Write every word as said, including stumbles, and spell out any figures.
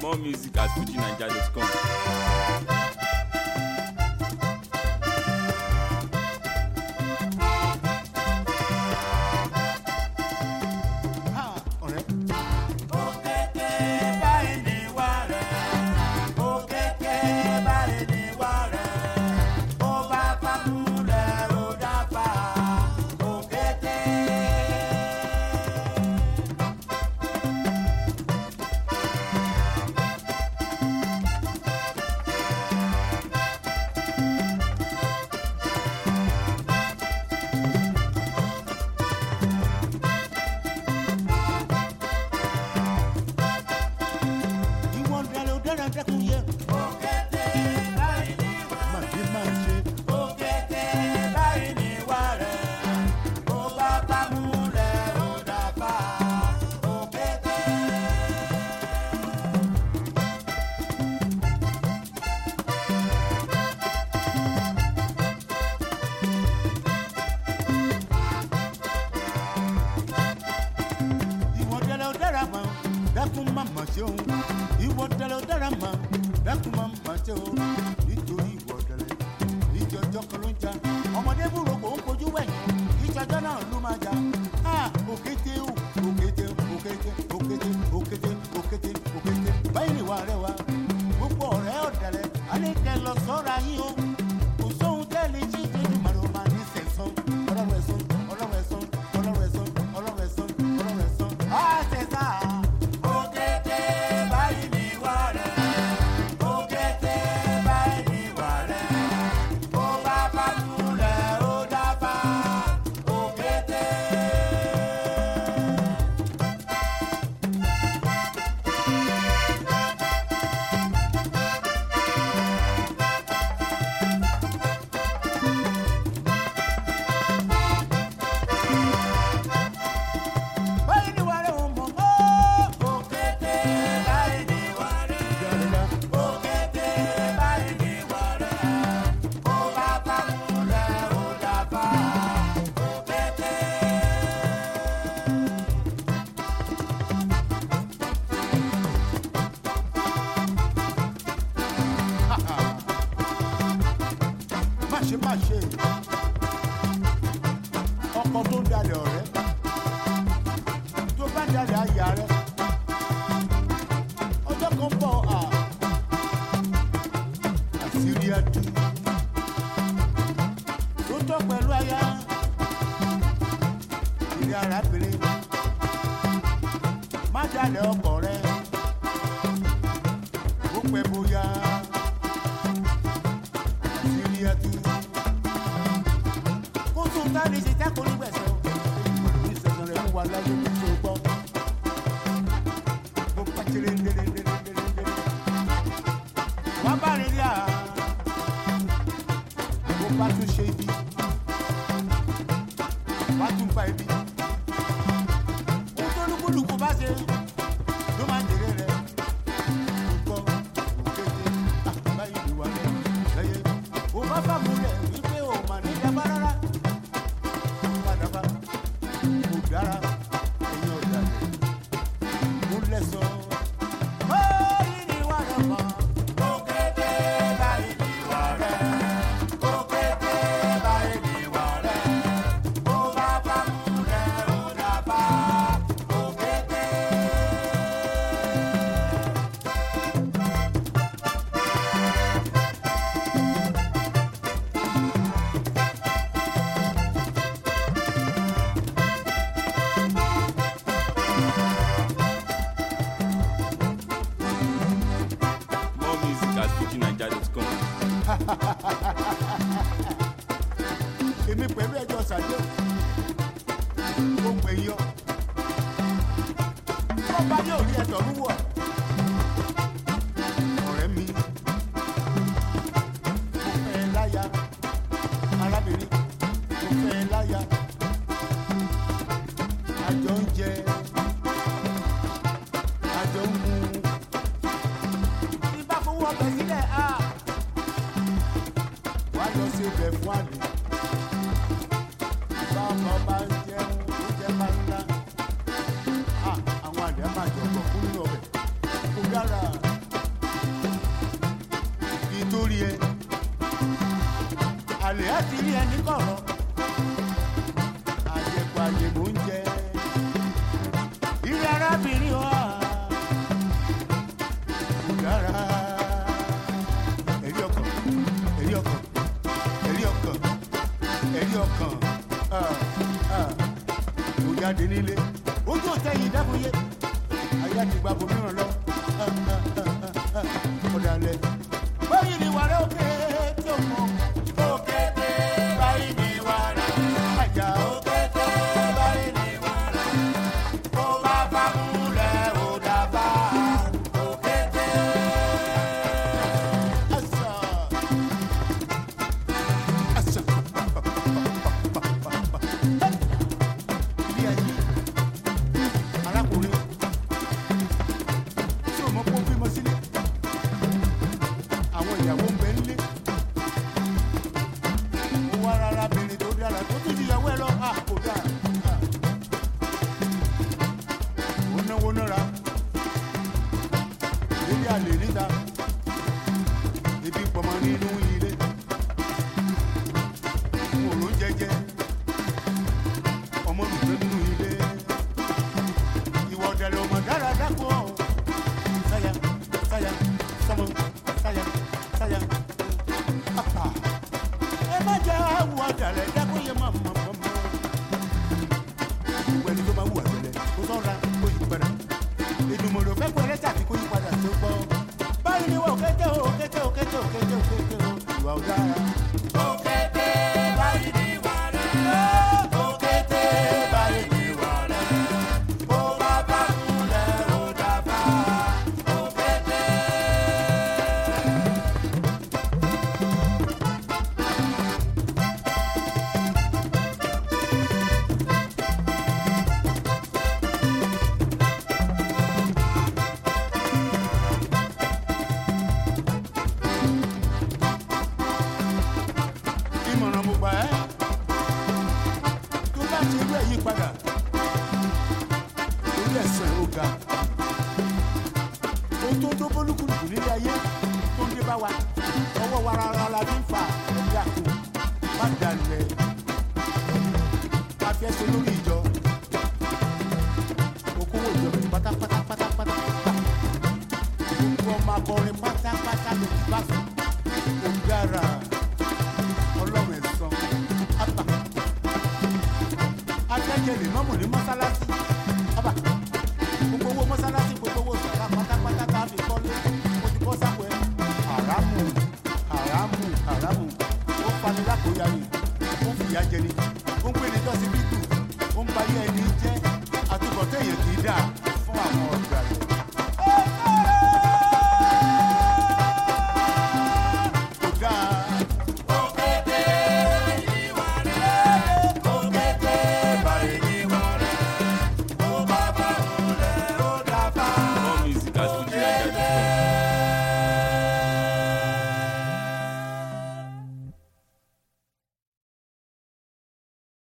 More music at fuji naija dot com. Dákun mama ṣeun, ìwọ tẹ́lẹ̀ dára ma. Dákun mama ṣeun, nítorí ìwọ tẹ́lẹ̀. Ìjọjọ́ kan ló ń jà, ọmọdé búrò kò ń kojú wẹ̀yìn. Ìjọjọ́ náà ló máa jà. Òkété o, òkété, òkété, òkété, òkété, òkété, òkété. Báyìí ni ìwà rẹ̀ wá. Gbogbo ọ̀rẹ́ ọ̀dàlẹ̀, a ní kẹ́ lọ sọ́ra yín o. Kò sóhun tẹ́lẹ̀ jí ìdíjú màrò máa ní sẹ̀sán. Ọlọ́run ẹ̀sán, ọlọ́run ẹ̀sán, ọlọ́run ẹ̀sán, ọlọ́run ẹ̀sán, ọlọ́run ẹ̀sán. Á tẹ̀sán. Máṣe máṣe ọkọ tó ń dalẹ̀ ọ̀rẹ́ tó bá dalẹ̀ àyà rẹ̀ ọjọ́ kan bọ̀ à àṣírí ẹ̀dùn tó tọ́ pẹ̀lú aya ìrì arábìnrin má dalẹ̀ ọkọ rẹ̀ ó pẹ́ bóyá àṣírí ẹ̀dùn. Tani ṣe jákòó nígbẹ̀sẹ̀ o. Olùrí ìṣẹ̀sán rẹ̀ ń wà láyé ní ṣe gbọ́. Mo bá tiré ndéréndéréndéré. Wọ́n bá rìn rí à. Mo bá tún ṣe ibi. Wọ́n tún fa ibi. Ohun tó lúkúlùkù bá ṣe ló máa ń jèrè rẹ̀. Mo gbọ́ òkété àbáyé ìwà rẹ̀ lẹ́yẹ. Mo bá fàmù rẹ̀ wípé o mà ní ìjàmbá rárá. Dára ẹ̀yin ọ̀dàlẹ̀ mo lẹ́sọ̀. Báyìí ni wà rẹ̀ mọ́. Òkété báyìí ni wà rẹ̀. Òkété báyìí ni wà rẹ̀. Ó bá bá mú rẹ̀ ó dàbà. Òkété. Èmi pẹ̀lú ẹjọ́ sàdé ó pè yọ ọba yóò rí ẹ̀tọ́ lúwọ̀ ọ̀rẹ́ mi mo fẹ́ láya arábìnrin mo fẹ́ láya àjọ ń jẹ àjọ ń mu ibà fún wọn bẹ̀ sílẹ̀ á wá lọ sí ibẹ̀ fún àlè. Báwo bá ń jẹun ó jẹ́ máa ń ná àwọn àdé máa jọ̀gbọ̀n fún nínú ọbẹ̀. jáde nílé ojú òtẹ́yìn dábòye ayé àti gbàgbọ́ mìíràn lọ ọ̀dàlẹ̀ báyìí ni wàrẹ́ òkè tí ó mọ̀ òkè tẹ́ báyìí ni wàrẹ́ àjà òkè tẹ́ báyìí ni wàrẹ́ kó bá bá múlẹ̀ ó dàbà òkè tẹ́ àṣà àṣà ilé ayé arákùnrin tí ò mọ̀ kó bímọ sílé àwọn ìyàwó ń bẹ nílé ó wá rárá bìnrin tó dára tó tún ìyàwó ẹ lọ à kò dáa ó náwó nára ilé àlè níta ebi pọmọ nínú ilé mo ló ń jẹjẹ ọmọ mi tó nínú ilé ìwọ ọ̀dẹ̀lẹ̀ ọmọ dára dákú ọ̀ sáyà sáyà sọmọ sáyà sáyà apá ẹ má jẹ́ àwọ̀ ọ̀dẹ̀lẹ̀ dákú yẹ má mọ̀ mọ̀ mọ̀ gbogbo ẹni tó bá wù àtẹlẹ kó sọ́ra kó yí padà ìdùnmọ̀lò fẹ́ pẹ́ lẹ́tà kí kó yí padà tó gbọ́ báyìí ni wọ́n kété o kété o kété o kété o kété o ìwà ọ̀dára. Òkété báyìí ni wàrẹ́ òkété báyìí ni wàrẹ́ ó bá bá múlẹ̀ ó dàbà òkété. Ìmọ̀ràn mo gbà ẹ́ tó bá ṣe irú ẹ̀ yí padà orí ẹ̀sán ó ga ohun tó ń dó bólúkúlùkù nílé ayé tó ń dé bá wa ọwọ́ wa rárá la fi ń fà ẹ̀dá kù má dalẹ̀ má fi ẹsẹ̀ lórí ìjọ okòwò ìjọ mi pátápátá pátápátá gbogbo ọmọ akọrin pátápátá ló ti bá fún ògbára ọlọ́run ẹ̀sán àbá akẹ́kẹ́ lè mọ́mù ní mọ́sálásí àbá gbogbo owó mọ́sálásí gbogbo owó sàrà pátápátá tá a fi kọ́lé mo ti bọ́ sápò ẹ̀ haramu haramu haramu ó fani lákòóyá ni ó fìyà jẹni ó ń pè ní dọ́sibítù ó ń bayé ẹni jẹ́ àtúbọ̀tẹ́ yẹn kì í dáa.